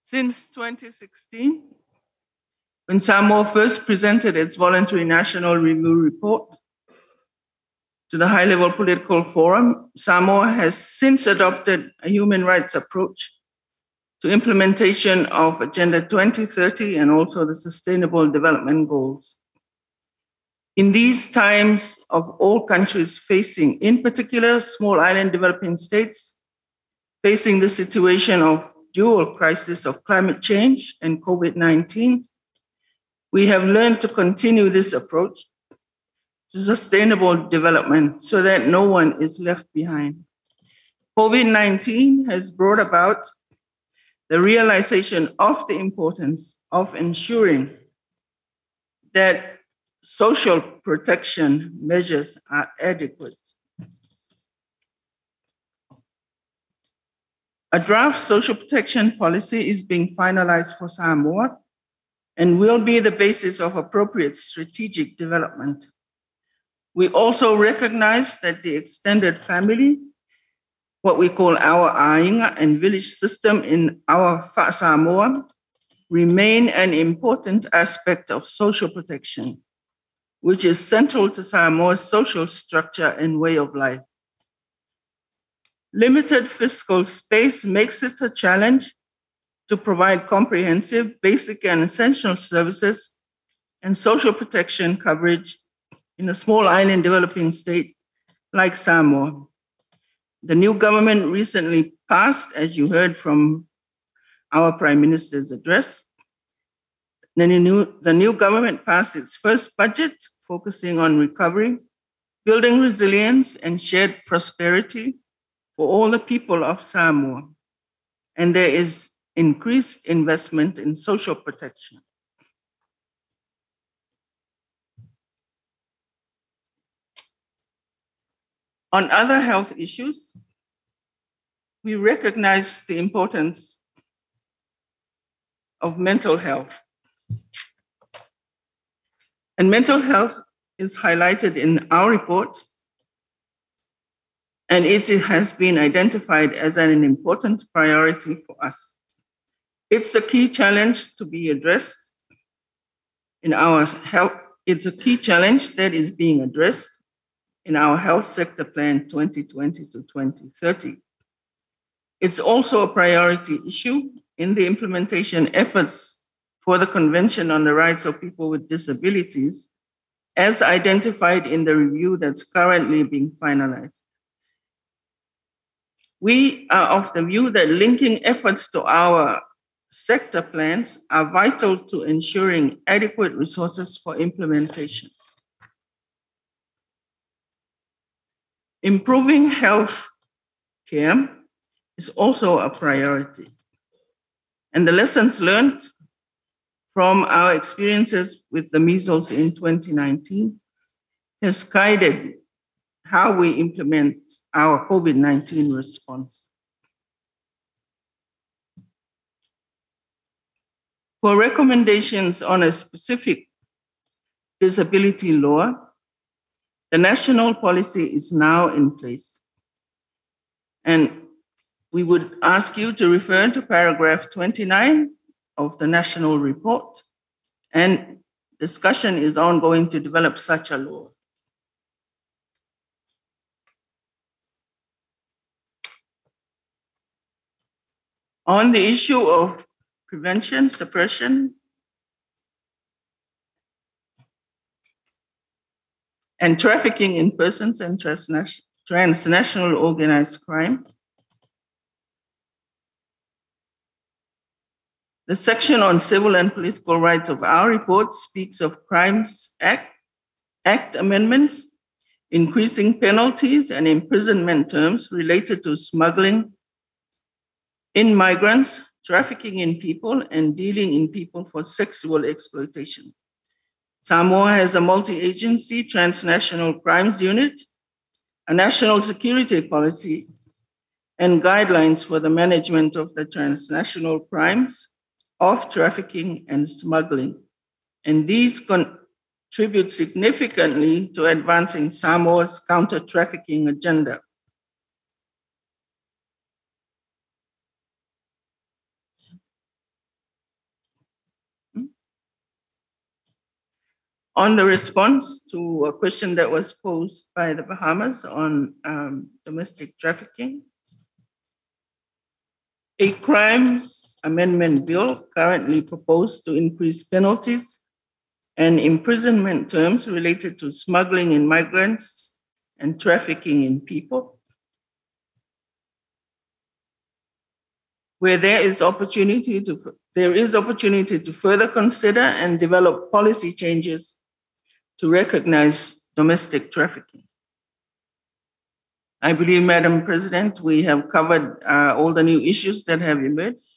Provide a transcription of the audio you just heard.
Since 2016, when Samoa first presented its voluntary national review report to the high-level political forum, Samoa has since adopted a human rights approach to implementation of Agenda 2030 and also the Sustainable Development Goals. In these times of all countries facing, in particular, small island developing states, facing the situation of dual crisis of climate change and COVID-19, we have learned to continue this approach to sustainable development so that no one is left behind. COVID-19 has brought about the realization of the importance of ensuring that social protection measures are adequate. A draft social protection policy is being finalized for Samoa and will be the basis of appropriate strategic development. We also recognize that the extended family, what we call our Ainga and village system in our Samoa, remain an important aspect of social protection, which is central to Samoa's social structure and way of life. Limited fiscal space makes it a challenge to provide comprehensive, basic, and essential services and social protection coverage in a small island developing state like Samoa. The new government recently passed, as you heard from our Prime Minister's address, the new government passed its first budget focusing on recovery, building resilience, and shared prosperity for all the people of Samoa. And there is increased investment in social protection. On other health issues, we recognize the importance of mental health. And mental health is highlighted in our report, and it has been identified as an important priority for us. It's a key challenge to be addressed in our health. It's a key challenge that is being addressed in our Health Sector Plan 2020 to 2030. It's also a priority issue in the implementation efforts for the Convention on the Rights of People with Disabilities, as identified in the review that's currently being finalized. We are of the view that linking efforts to our sector plans are vital to ensuring adequate resources for implementation. Improving health care is also a priority. And the lessons learned from our experiences with the measles in 2019 has guided how we implement our COVID-19 response. For recommendations on a specific disability law, the national policy is now in place. And we would ask you to refer to paragraph 29 of the national report, and discussion is ongoing to develop such a law. On the issue of prevention, suppression, and trafficking in persons and transnational organized crime, the section on civil and political rights of our report speaks of Crimes Act amendments, increasing penalties and imprisonment terms related to smuggling in migrants, trafficking in people, and dealing in people for sexual exploitation. Samoa has a multi-agency transnational crimes unit, a national security policy, and guidelines for the management of the transnational crimes of trafficking and smuggling. And these contribute significantly to advancing Samoa's counter-trafficking agenda. On the response to a question that was posed by the Bahamas on domestic trafficking, a crimes amendment bill currently proposed to increase penalties and imprisonment terms related to smuggling in migrants and trafficking in people. Where there is opportunity to further consider and develop policy changes to recognize domestic trafficking. I believe, Madam President, we have covered all the new issues that have emerged.